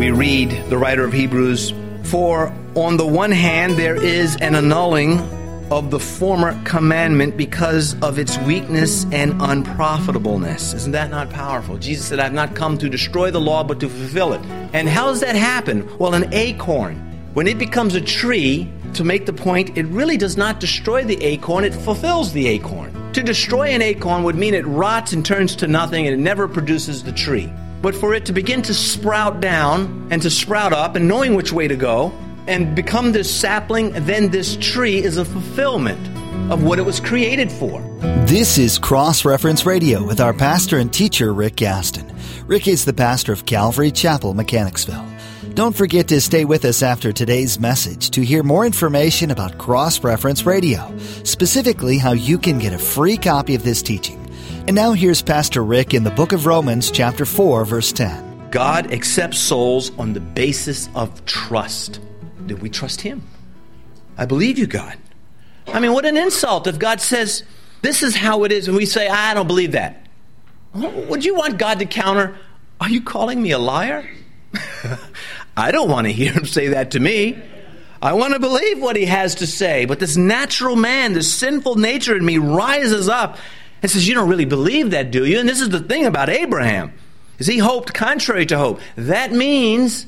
we read the writer of Hebrews, "For on the one hand there is an annulling of the former commandment because of its weakness and unprofitableness." Isn't that not powerful? Jesus said, "I've not come to destroy the law, but to fulfill it." And how does that happen? Well, an acorn, when it becomes a tree, to make the point, it really does not destroy the acorn, it fulfills the acorn. To destroy an acorn would mean it rots and turns to nothing and it never produces the tree. But for it to begin to sprout down and to sprout up and knowing which way to go and become this sapling, then this tree is a fulfillment of what it was created for. This is Cross Reference Radio with our pastor and teacher, Rick Gaston. Rick is the pastor of Calvary Chapel, Mechanicsville. Don't forget to stay with us after today's message to hear more information about Cross Reference Radio, specifically how you can get a free copy of this teaching. And now here's Pastor Rick in the book of Romans, chapter 4, verse 10. God accepts souls on the basis of trust. Did we trust Him? I believe you, God. I mean, what an insult if God says, this is how it is, and we say, I don't believe that. Would you want God to counter, are you calling me a liar? I don't want to hear Him say that to me. I want to believe what He has to say. But this natural man, this sinful nature in me rises up and says, you don't really believe that, do you? And this is the thing about Abraham, is he hoped contrary to hope. That means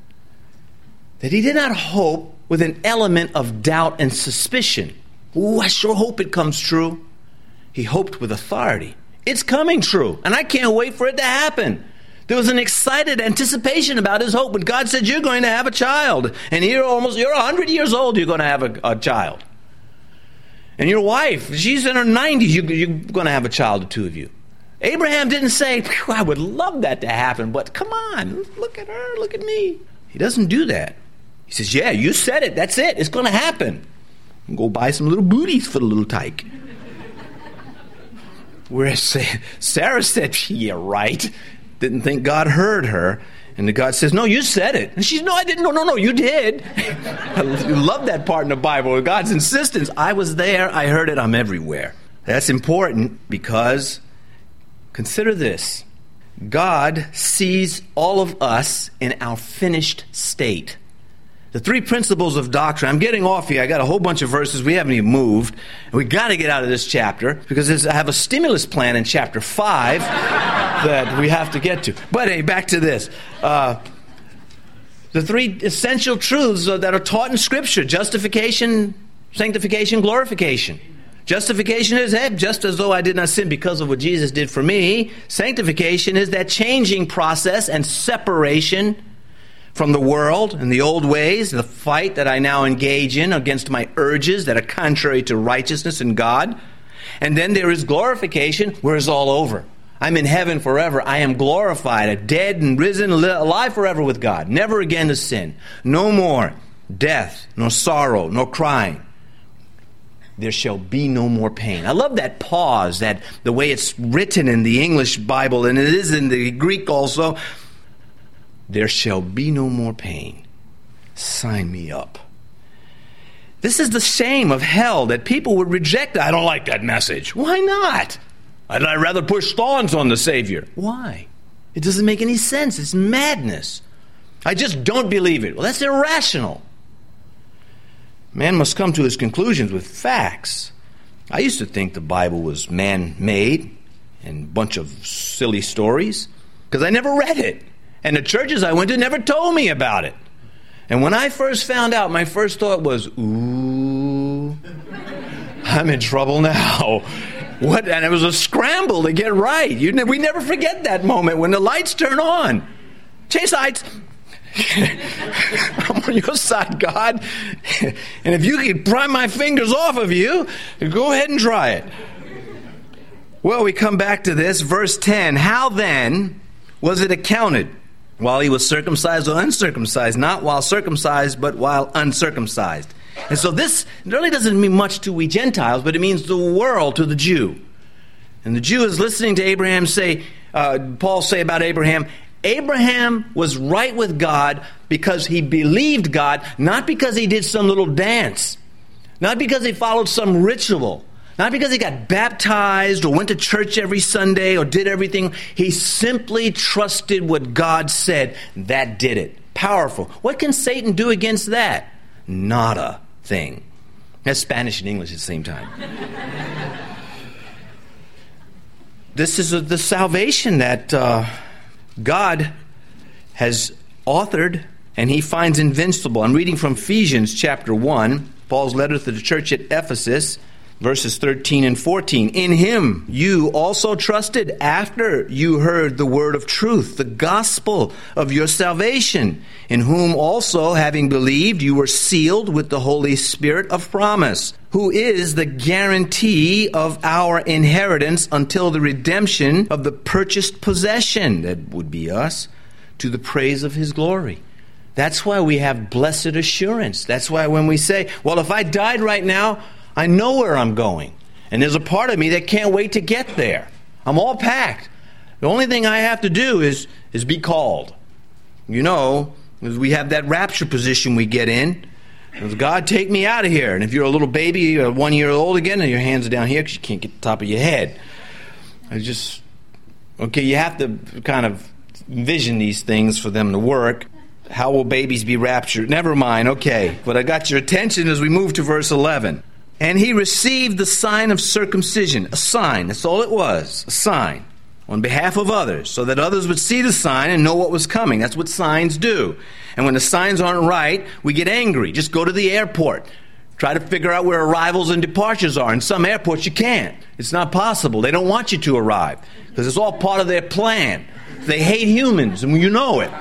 that he did not hope with an element of doubt and suspicion. Ooh, I sure hope it comes true. He hoped with authority. It's coming true, and I can't wait for it to happen. There was an excited anticipation about his hope when God said, you're going to have a child. And you're 100 years old, you're going to have a child. And your wife, she's in her 90s, you're going to have a child, the two of you. Abraham didn't say, I would love that to happen, but come on, look at her, look at me. He doesn't do that. He says, yeah, you said it, that's it, it's going to happen. Go buy some little booties for the little tyke. Whereas Sarah said, yeah, right. Didn't think God heard her. And God says, no, you said it. And she's, no, I didn't. No, you did. I love that part in the Bible where God's insistence. I was there. I heard it. I'm everywhere. That's important because consider this. God sees all of us in our finished state. The three principles of doctrine. I'm getting off here. I got a whole bunch of verses. We haven't even moved. And we got to get out of this chapter because I have a stimulus plan in chapter 5 that we have to get to. But hey, back to this. The three essential truths that are taught in Scripture: justification, sanctification, glorification. Justification is, hey, just as though I did not sin because of what Jesus did for me. Sanctification is that changing process and separation from the world and the old ways, the fight that I now engage in against my urges that are contrary to righteousness and God. And then there is glorification, where it's all over. I'm in heaven forever. I am glorified, dead and risen, alive forever with God. Never again to sin. No more death, nor sorrow, nor crying. There shall be no more pain. I love that pause, that the way it's written in the English Bible, and it is in the Greek also. There shall be no more pain. Sign me up. This is the shame of hell, that people would reject it. I don't like that message. Why not? I'd rather push thorns on the Savior. Why? It doesn't make any sense. It's madness. I just don't believe it. Well, that's irrational. Man must come to his conclusions with facts. I used to think the Bible was man-made and a bunch of silly stories because I never read it. And the churches I went to never told me about it. And when I first found out, my first thought was, ooh, I'm in trouble now. What? And it was a scramble to get right. We never forget that moment when the lights turn on. Change sides. I'm on your side, God. And if you could pry my fingers off of you, go ahead and try it. Well, we come back to this. Verse 10. How then was it accounted? While he was circumcised or uncircumcised? Not while circumcised, but while uncircumcised. And so this really doesn't mean much to we Gentiles, but it means the world to the Jew. And the Jew is listening to Abraham say, Paul say about Abraham, Abraham was right with God because he believed God, not because he did some little dance, not because he followed some ritual, not because he got baptized or went to church every Sunday or did everything. He simply trusted what God said. That did it. Powerful. What can Satan do against that? Not a thing. That's Spanish and English at the same time. This is the salvation that God has authored, and he finds invincible. I'm reading from Ephesians chapter 1, Paul's letter to the church at Ephesus, verses 13 and 14. In him you also trusted after you heard the word of truth, the gospel of your salvation, in whom also, having believed, you were sealed with the Holy Spirit of promise, who is the guarantee of our inheritance until the redemption of the purchased possession, that would be us, to the praise of his glory. That's why we have blessed assurance. That's why when we say, well, if I died right now, I know where I'm going. And there's a part of me that can't wait to get there. I'm all packed. The only thing I have to do is be called. You know, we have that rapture position we get in. God, take me out of here. And if you're a little baby, 1 year old again, and your hands are down here because you can't get the top of your head. You have to kind of envision these things for them to work. How will babies be raptured? Never mind, okay. But I got your attention as we move to verse 11. And he received the sign of circumcision, a sign, that's all it was, a sign, on behalf of others, so that others would see the sign and know what was coming. That's what signs do. And when the signs aren't right, we get angry. Just go to the airport. Try to figure out where arrivals and departures are. In some airports, you can't. It's not possible. They don't want you to arrive because it's all part of their plan. They hate humans, and you know it.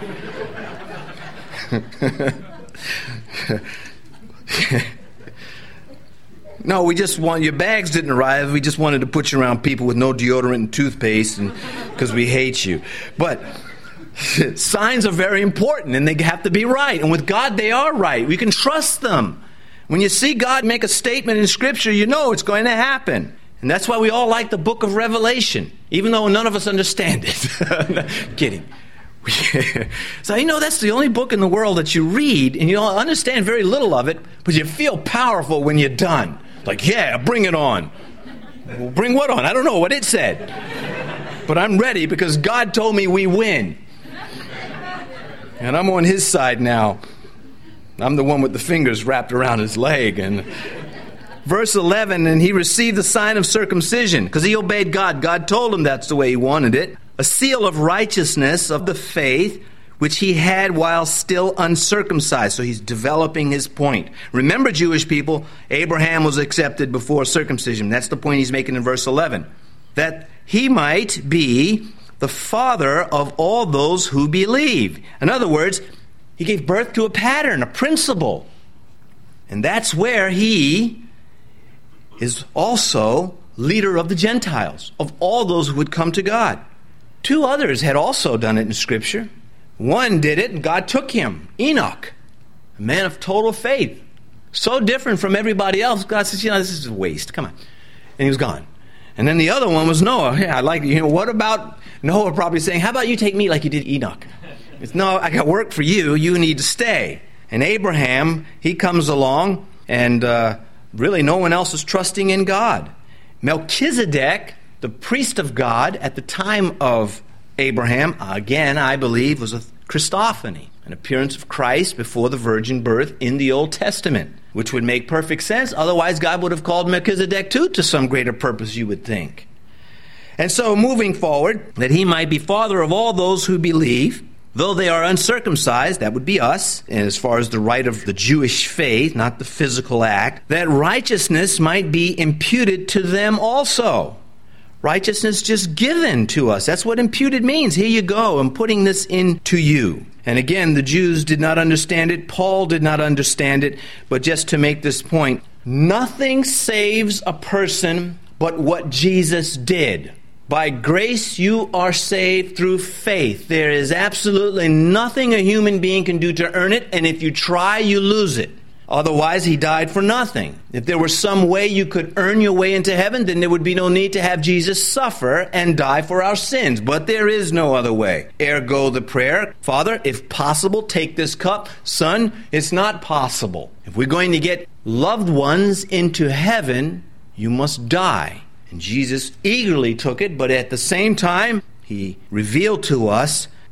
No, we just want, your bags didn't arrive. We just wanted to put you around people with no deodorant and toothpaste because we hate you. But signs are very important, and they have to be right. And with God, they are right. We can trust them. When you see God make a statement in Scripture, you know it's going to happen. And that's why we all like the book of Revelation, even though none of us understand it. Kidding. So that's the only book in the world that you read, and you don't understand very little of it, but you feel powerful when you're done. Like, yeah, bring it on. Well, bring what on? I don't know what it said. But I'm ready because God told me we win. And I'm on his side now. I'm the one with the fingers wrapped around his leg. And verse 11, and he received the sign of circumcision because he obeyed God. God told him that's the way he wanted it. A seal of righteousness of the faith which he had while still uncircumcised. So he's developing his point. Remember, Jewish people, Abraham was accepted before circumcision. That's the point he's making in verse 11. That he might be the father of all those who believe. In other words, he gave birth to a pattern, a principle. And that's where he is also leader of the Gentiles, of all those who would come to God. Two others had also done it in Scripture. One did it, and God took him, Enoch, a man of total faith. So different from everybody else. God says, this is a waste. Come on. And he was gone. And then the other one was Noah. Yeah, I like, what about Noah probably saying, how about you take me like you did Enoch? It's, no, I got work for you. You need to stay. And Abraham, he comes along, and really no one else is trusting in God. Melchizedek, the priest of God at the time of Abraham, again, I believe, was a Christophany, an appearance of Christ before the virgin birth in the Old Testament, which would make perfect sense. Otherwise, God would have called Melchizedek too to some greater purpose, you would think. And so, moving forward, that he might be father of all those who believe, though they are uncircumcised, that would be us, and as far as the rite of the Jewish faith, not the physical act, that righteousness might be imputed to them also. Righteousness just given to us. That's what imputed means. Here you go. I'm putting this into you. And again, the Jews did not understand it. Paul did not understand it. But just to make this point, nothing saves a person but what Jesus did. By grace you are saved through faith. There is absolutely nothing a human being can do to earn it. And if you try, you lose it. Otherwise, he died for nothing. If there were some way you could earn your way into heaven, then there would be no need to have Jesus suffer and die for our sins. But there is no other way. Ergo the prayer, Father, if possible, take this cup. Son, it's not possible. If we're going to get loved ones into heaven, you must die. And Jesus eagerly took it, but at the same time, he revealed to us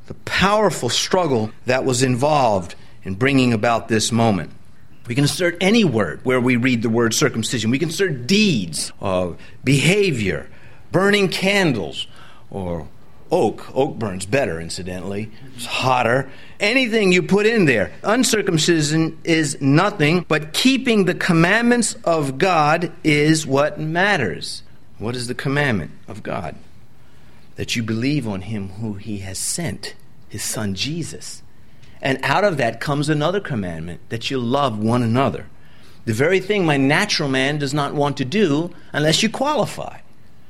the powerful struggle that was involved in bringing about this moment. We can insert any word where we read the word circumcision. We can insert deeds, behavior, burning candles, or oak. Oak burns better, incidentally. It's hotter. Anything you put in there. Uncircumcision is nothing, but keeping the commandments of God is what matters. What is the commandment of God? That you believe on him who he has sent, his son Jesus. And out of that comes another commandment, that you love one another. The very thing my natural man does not want to do unless you qualify.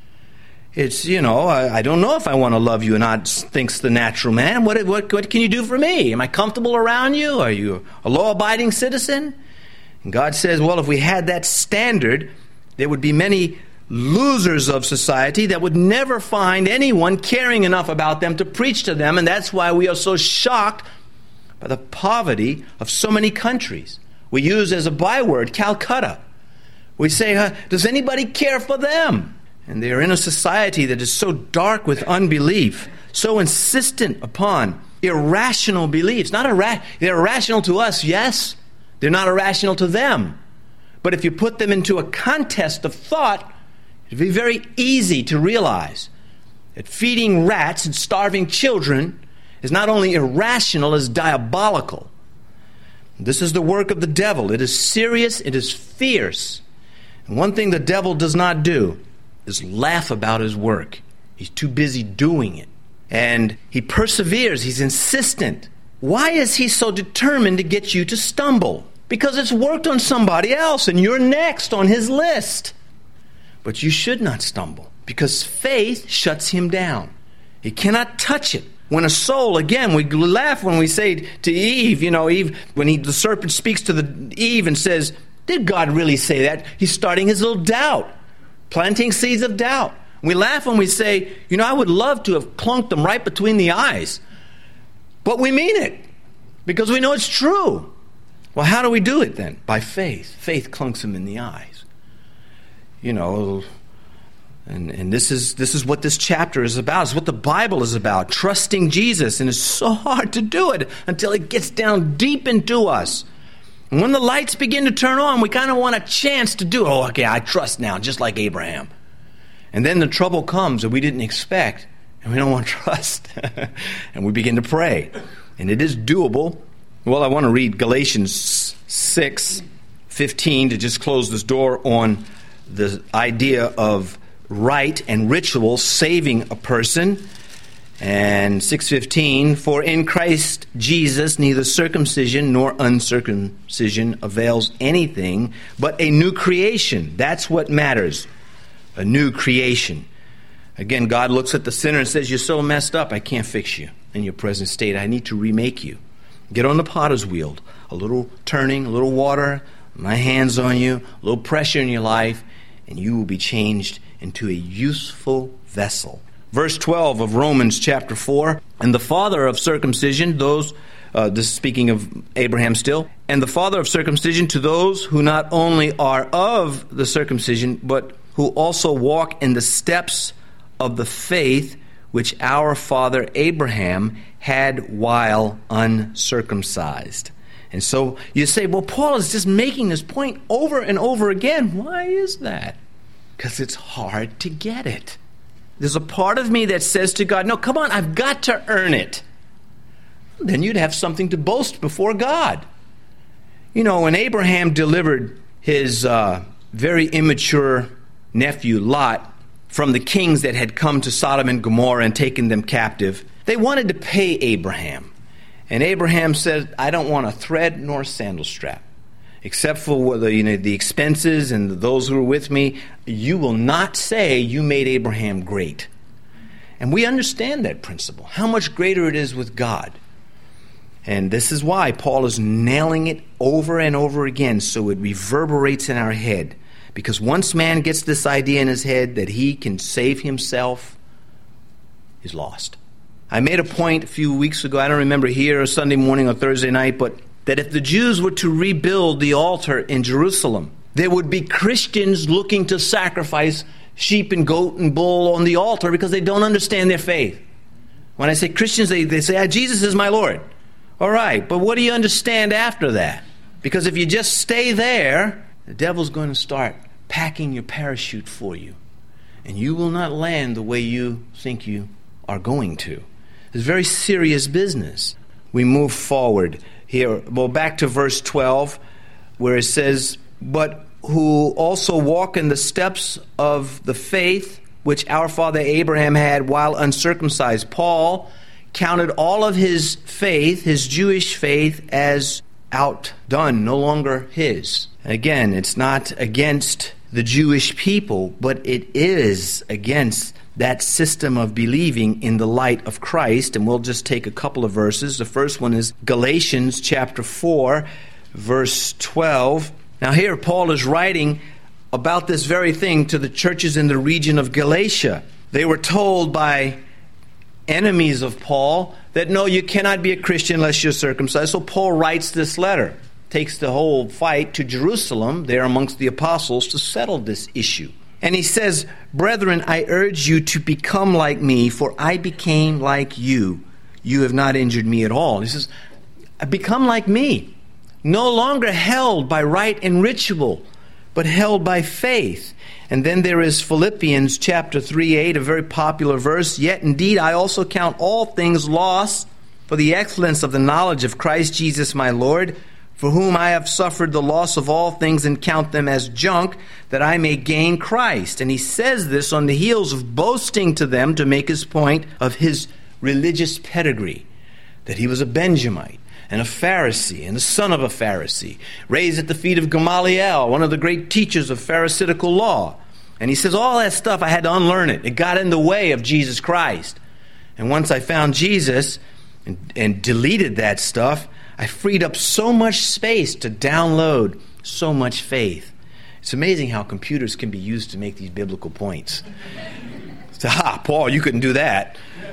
It's, I don't know if I want to love you or not, thinks the natural man. What can you do for me? Am I comfortable around you? Are you a law-abiding citizen? And God says, well, if we had that standard, there would be many losers of society that would never find anyone caring enough about them to preach to them. And that's why we are so shocked by the poverty of so many countries. We use as a byword Calcutta. We say, does anybody care for them? And they are in a society that is so dark with unbelief, so insistent upon irrational beliefs. They're irrational to us, yes. They're not irrational to them. But if you put them into a contest of thought, it would be very easy to realize that feeding rats and starving children is not only irrational, it's diabolical. This is the work of the devil. It is serious, it is fierce. And one thing the devil does not do is laugh about his work. He's too busy doing it. And he perseveres, he's insistent. Why is he so determined to get you to stumble? Because it's worked on somebody else and you're next on his list. But you should not stumble, because faith shuts him down. He cannot touch it. When a soul, again, we laugh when we say to Eve, Eve, when the serpent speaks to Eve and says, did God really say that? He's starting his little doubt, planting seeds of doubt. We laugh when we say, I would love to have clunked them right between the eyes. But we mean it, because we know it's true. Well, how do we do it then? By faith. Faith clunks him in the eyes. And this is what this chapter is about. It's what the Bible is about, trusting Jesus. And it's so hard to do it until it gets down deep into us. And when the lights begin to turn on, we kind of want a chance to do, I trust now, just like Abraham. And then the trouble comes that we didn't expect, and we don't want to trust. And we begin to pray. And it is doable. Well, I want to read Galatians 6:15 to just close this door on the idea of rite and ritual saving a person. And 6:15, for in Christ Jesus neither circumcision nor uncircumcision avails anything, but a new creation. That's what matters. A new creation. Again, God looks at the sinner and says, you're so messed up, I can't fix you in your present state. I need to remake you. Get on the potter's wheel. A little turning, a little water, my hands on you, a little pressure in your life, and you will be changed into a useful vessel. Verse 12 of Romans chapter 4, and the father of circumcision, this is speaking of Abraham still, and the father of circumcision to those who not only are of the circumcision, but who also walk in the steps of the faith which our father Abraham had while uncircumcised. And so you say, well, Paul is just making this point over and over again. Why is that? Because it's hard to get it. There's a part of me that says to God, no, come on, I've got to earn it. Then you'd have something to boast before God. When Abraham delivered his very immature nephew Lot from the kings that had come to Sodom and Gomorrah and taken them captive, they wanted to pay Abraham. And Abraham said, I don't want a thread nor a sandal strap. Except for the expenses and those who are with me, you will not say you made Abraham great. And we understand that principle, how much greater it is with God. And this is why Paul is nailing it over and over again, so it reverberates in our head. Because once man gets this idea in his head that he can save himself, he's lost. I made a point a few weeks ago, I don't remember here, or Sunday morning or Thursday night, but that if the Jews were to rebuild the altar in Jerusalem, there would be Christians looking to sacrifice sheep and goat and bull on the altar because they don't understand their faith. When I say Christians, they say, Jesus is my Lord. All right, but what do you understand after that? Because if you just stay there, the devil's going to start packing your parachute for you. And you will not land the way you think you are going to. It's very serious business. We move forward here. Well, back to verse 12, where it says, but who also walk in the steps of the faith which our father Abraham had while uncircumcised. Paul counted all of his faith, his Jewish faith, as outdone, no longer his. And again, it's not against the Jewish people, but it is against that system of believing in the light of Christ. And we'll just take a couple of verses. The first one is Galatians chapter 4, verse 12. Now here Paul is writing about this very thing to the churches in the region of Galatia. They were told by enemies of Paul that no, you cannot be a Christian unless you're circumcised. So Paul writes this letter, takes the whole fight to Jerusalem, there amongst the apostles, to settle this issue. And he says, brethren, I urge you to become like me, for I became like you. You have not injured me at all. He says, become like me. No longer held by rite and ritual, but held by faith. And then there is Philippians chapter 3:8, a very popular verse. Yet indeed I also count all things lost for the excellence of the knowledge of Christ Jesus my Lord, for whom I have suffered the loss of all things and count them as junk, that I may gain Christ. And he says this on the heels of boasting to them to make his point of his religious pedigree, that he was a Benjamite and a Pharisee and the son of a Pharisee, raised at the feet of Gamaliel, one of the great teachers of Pharisaical law. And he says, all that stuff, I had to unlearn it. It got in the way of Jesus Christ. And once I found Jesus and deleted that stuff, I freed up so much space to download so much faith. It's amazing how computers can be used to make these biblical points. So, Paul, you couldn't do that.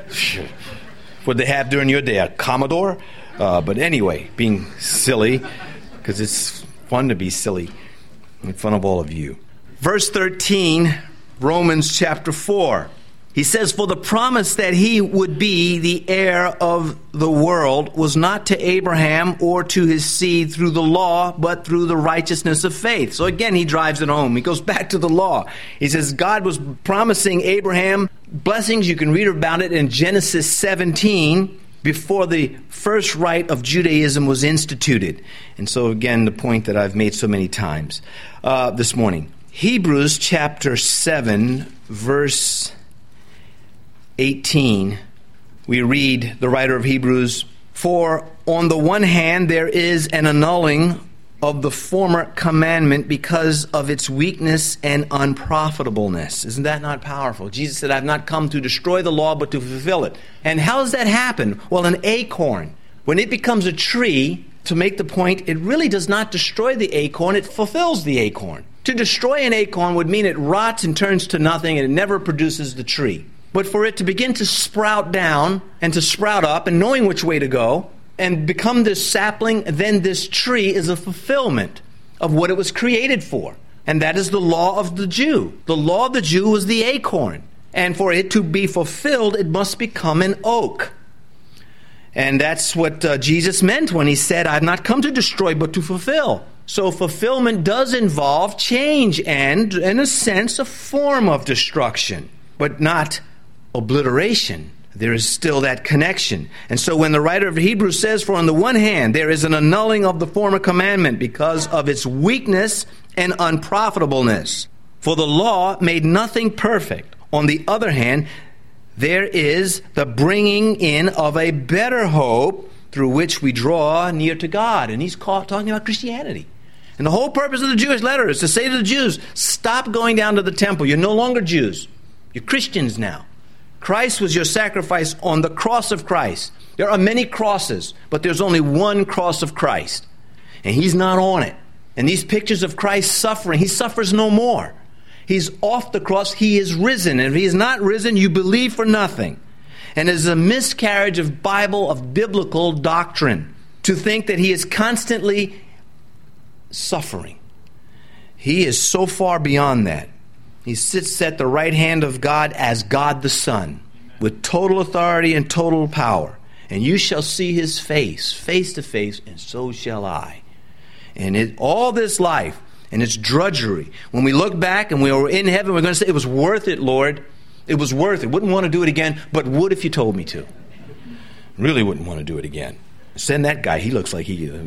What they have during your day, a Commodore? But anyway, being silly, because it's fun to be silly in front of all of you. Verse 13, Romans chapter 4. He says, for the promise that he would be the heir of the world was not to Abraham or to his seed through the law, but through the righteousness of faith. So again, he drives it home. He goes back to the law. He says God was promising Abraham blessings. You can read about it in Genesis 17, before the first rite of Judaism was instituted. And so again, the point that I've made so many times this morning. Hebrews chapter 7, verse 18, we read, the writer of Hebrews, for on the one hand there is an annulling of the former commandment because of its weakness and unprofitableness. Isn't that not powerful? Jesus said, I've not come to destroy the law, but to fulfill it. And how does that happen? Well, an acorn, when it becomes a tree, to make the point, it really does not destroy the acorn, it fulfills the acorn. To destroy an acorn would mean it rots and turns to nothing and it never produces the tree. But for it to begin to sprout down and to sprout up and knowing which way to go and become this sapling, then this tree is a fulfillment of what it was created for. And that is the law of the Jew. The law of the Jew was the acorn. And for it to be fulfilled, it must become an oak. And that's what Jesus meant when he said, I've not come to destroy, but to fulfill. So fulfillment does involve change and, in a sense, a form of destruction, but not obliteration. There is still that connection. And so when the writer of Hebrews says, for on the one hand, there is an annulling of the former commandment because of its weakness and unprofitableness. For the law made nothing perfect. On the other hand, there is the bringing in of a better hope through which we draw near to God. And he's talking about Christianity. And the whole purpose of the Jewish letter is to say to the Jews, stop going down to the temple. You're no longer Jews. You're Christians now. Christ was your sacrifice on the cross of Christ. There are many crosses, but there's only one cross of Christ. And he's not on it. And these pictures of Christ suffering, he suffers no more. He's off the cross. He is risen. And if he is not risen, you believe for nothing. And it is a miscarriage of biblical doctrine to think that he is constantly suffering. He is so far beyond that. He sits at the right hand of God as God the Son. with total authority and total power. And you shall see his face to face, and so shall I. And all this life and its drudgery, when we look back and we were in heaven, we're going to say, it was worth it, Lord. It was worth it. Wouldn't want to do it again, but would if you told me to. Really wouldn't want to do it again. Send that guy. He looks like he...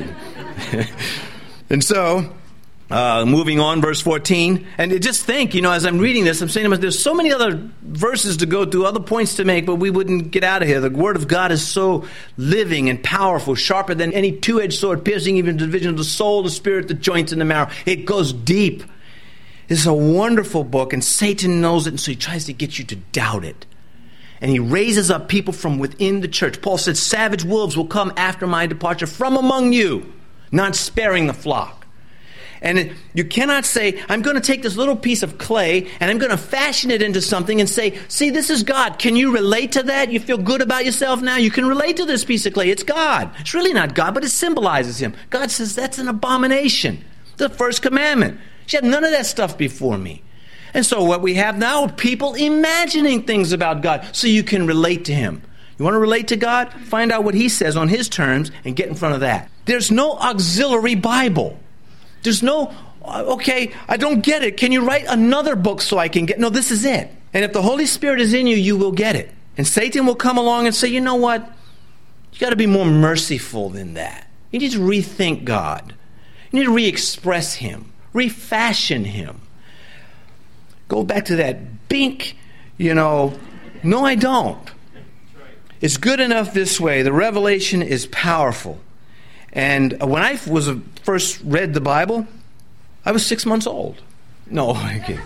And so... moving on, verse 14. And just think, as I'm reading this, I'm saying there's so many other verses to go through, other points to make, but we wouldn't get out of here. The Word of God is so living and powerful, sharper than any two-edged sword, piercing even the division of the soul, the spirit, the joints, and the marrow. It goes deep. It's a wonderful book, and Satan knows it, and so he tries to get you to doubt it. And he raises up people from within the church. Paul said, savage wolves will come after my departure from among you, not sparing the flock. And you cannot say, I'm going to take this little piece of clay and I'm going to fashion it into something and say, see, this is God. Can you relate to that? You feel good about yourself now? You can relate to this piece of clay. It's God. It's really not God, but it symbolizes him. God says, that's an abomination. The first commandment. She had none of that stuff before me. And so what we have now are people imagining things about God so you can relate to him. You want to relate to God? Find out what he says on his terms and get in front of that. There's no auxiliary Bible. There's no, okay, I don't get it. Can you write another book so I can get? No, this is it. And if the Holy Spirit is in you, you will get it. And Satan will come along and say, you know what? You got to be more merciful than that. You need to rethink God. You need to re-express him, refashion him. Go back to that bink, no, I don't. It's good enough this way. The revelation is powerful. And when I first read the Bible, I was 6 months old. No, okay.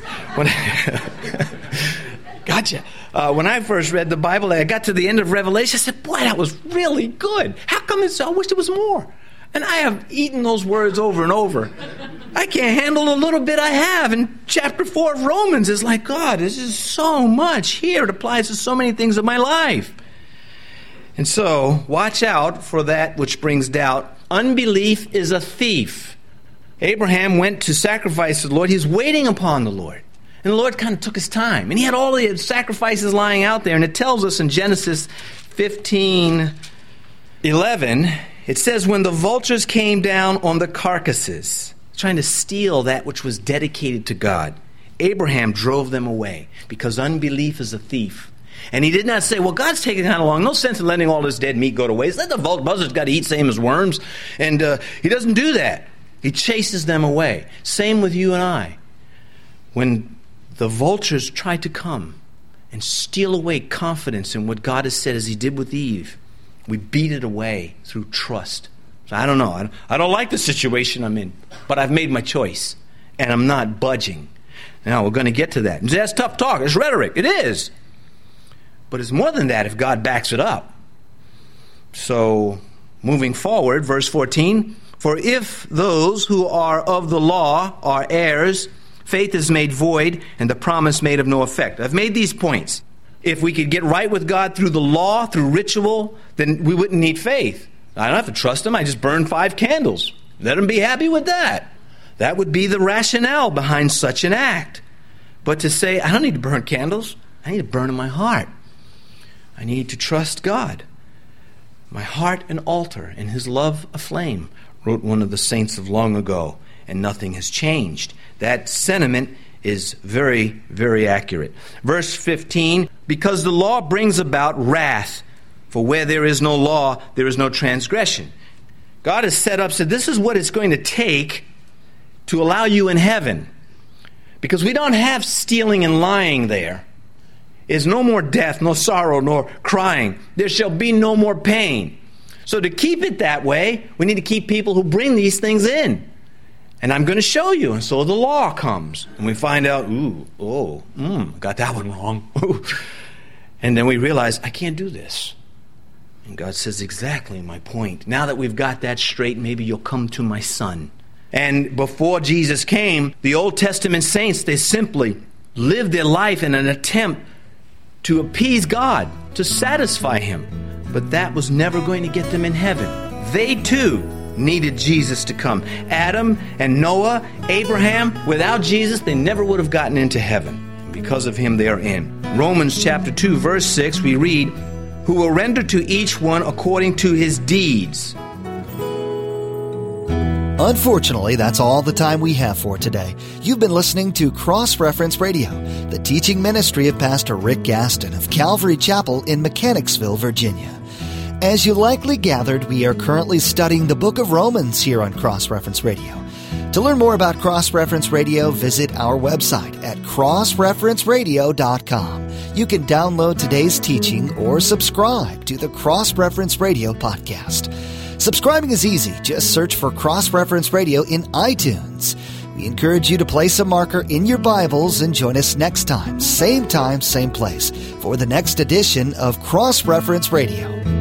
Gotcha. When I first read the Bible, I got to the end of Revelation. I said, boy, that was really good. How come I wish there was more? And I have eaten those words over and over. I can't handle the little bit I have. And chapter 4 of Romans is like, God, this is so much here. It applies to so many things of my life. And so, watch out for that which brings doubt. Unbelief is a thief. Abraham went to sacrifice to the Lord. He was waiting upon the Lord. And the Lord kind of took his time. And he had all the sacrifices lying out there. And it tells us in Genesis 15:11, it says, when the vultures came down on the carcasses, trying to steal that which was dedicated to God, Abraham drove them away, because unbelief is a thief. And he did not say, well, God's taking kind of long. No sense in letting all this dead meat go to waste. Let the buzzards got to eat same as worms. And he doesn't do that. He chases them away. Same with you and I. When the vultures try to come and steal away confidence in what God has said, as he did with Eve, we beat it away through trust. So I don't know. I don't like the situation I'm in, but I've made my choice, and I'm not budging. Now, we're going to get to that. And that's tough talk. It's rhetoric. It is. But it's more than that if God backs it up. So, moving forward, verse 14, for if those who are of the law are heirs, faith is made void, and the promise made of no effect. I've made these points. If we could get right with God through the law, through ritual, then we wouldn't need faith. I don't have to trust him. I just burn 5 candles. Let him be happy with that. That would be the rationale behind such an act. But to say, I don't need to burn candles. I need to burn in my heart. I need to trust God. My heart an altar, and his love a flame, wrote one of the saints of long ago, and nothing has changed. That sentiment is very, very accurate. Verse 15, because the law brings about wrath, for where there is no law, there is no transgression. God has said this is what it's going to take to allow you in heaven. Because we don't have stealing and lying there. Is no more death, no sorrow, nor crying. There shall be no more pain. So to keep it that way, we need to keep people who bring these things in. And I'm going to show you. And so the law comes. And we find out, got that one wrong. And then we realize, I can't do this. And God says, exactly my point. Now that we've got that straight, maybe you'll come to my son. And before Jesus came, the Old Testament saints, they simply lived their life in an attempt to appease God, to satisfy him. But that was never going to get them in heaven. They too needed Jesus to come. Adam and Noah, Abraham, without Jesus, they never would have gotten into heaven. because of him they are in. Romans chapter 2, verse 6, we read, who will render to each one according to his deeds. Unfortunately, that's all the time we have for today. You've been listening to Cross Reference Radio, the teaching ministry of Pastor Rick Gaston of Calvary Chapel in Mechanicsville, Virginia. As you likely gathered, we are currently studying the book of Romans here on Cross Reference Radio. To learn more about Cross Reference Radio, visit our website at crossreferenceradio.com. You can download today's teaching or subscribe to the Cross Reference Radio podcast. Subscribing is easy. Just search for Cross Reference Radio in iTunes. We encourage you to place a marker in your Bibles and join us next time, same place, for the next edition of Cross Reference Radio.